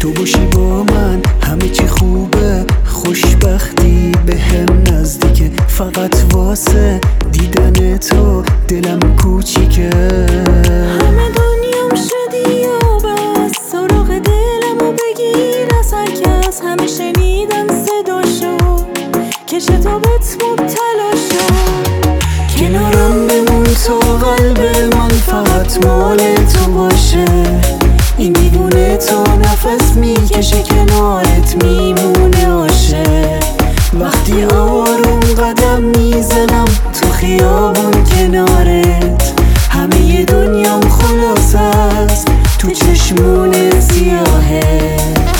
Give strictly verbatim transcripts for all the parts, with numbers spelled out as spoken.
تو باشی با من همه چی خوبه، خوشبختی به هم نزدیکه، فقط واسه دیدن تو دلم کوچیکه. همه دنیام شدی و بس، سراغ دلمو بگیر از هر کس. همه شنیدن صداشو که شتابت مبتلا شد. کنارم بمون تو قلب من فقط مال تو باشه. این دیوونه تو نفس میکشه کنارت میمونه عاشق. وقتی آروم قدم میزنم تو خیابون کنارت، همه دنیام خلاص است تو چشمون سیاهه.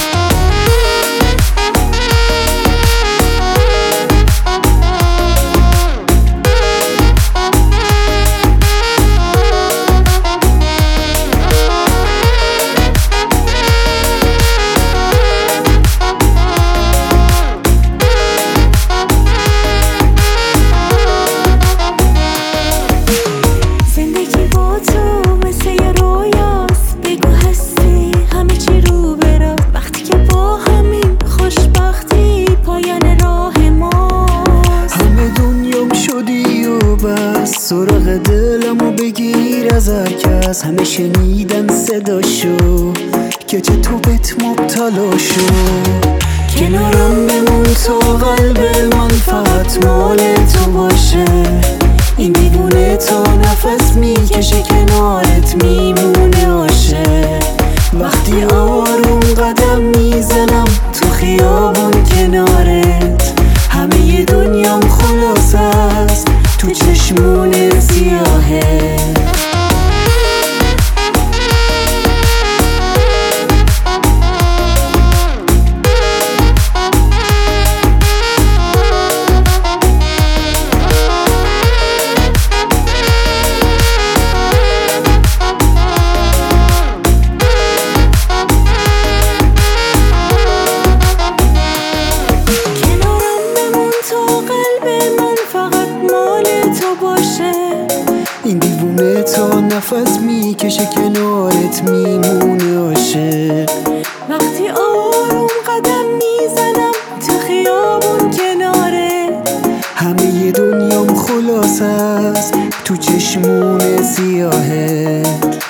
سراغ دلمو بگیر از هر کس. همه شنیدن صداشو که چطورت مبتلا شد. کنارم بمون تو قلب من فقط مال تو باشه. این دیوونه تو نفس میکشه کنارت میمونه عاشق. وقتی آروم قدم میزنم تو خیابون کنارت، همه دنیام خلاص است تو چشمون سیاهه. این دیوونه تا نفس میکشه کنارت میمونه عاشق. وقتی آروم قدم میزنم تو خیابون کناره، همه دنیام خلاص است تو چشمون سیاهه.